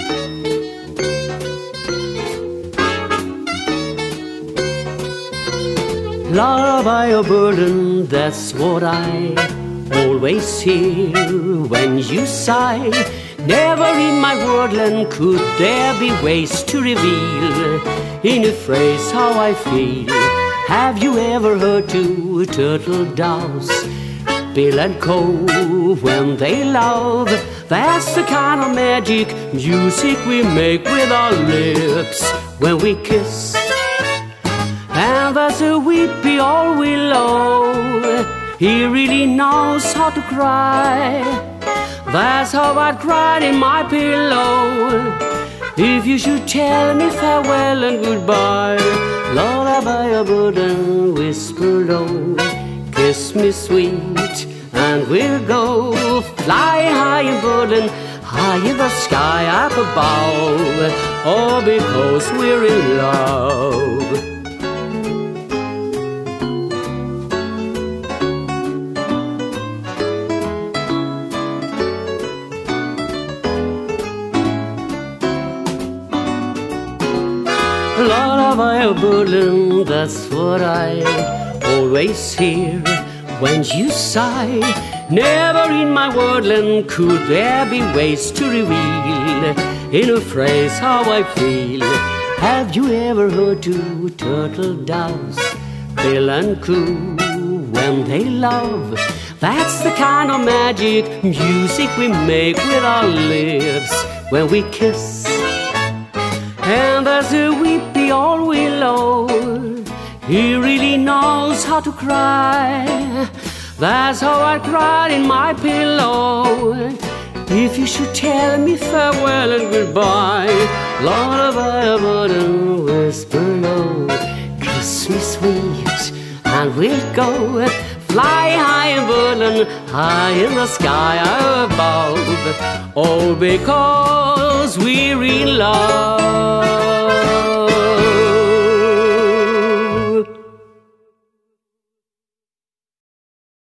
Lullaby of burden, that's what I always hear when you sigh. Never in my wordland could there be ways to reveal in a phrase how I feel. Have you ever heard two turtle doves, Bill and Co, when they love? That's the kind of magic music we make with our lips when we kiss. And there's a weepy old willow, he really knows how to cry. That's how I'd cry in my pillow if you should tell me farewell and goodbye. Lullaby a bird and whisper low, kiss me sweet and we'll go flying high in bird and high in the sky up above. Oh, because we're in love. Lullaby of Berlin, that's what I always hear when you sigh. Never in my wordland could there be ways to reveal in a phrase how I feel. Have you ever heard two turtle doves, Bill and Coo, when they love? That's the kind of magic music we make with our lips when we kiss. And there's a weepy old willow, he really knows how to cry. That's how I cried in my pillow if you should tell me farewell and goodbye. Lullaby a bird and whisper low, kiss me sweet and we'll go fly high in Berlin, high in the sky above. All because we're in love.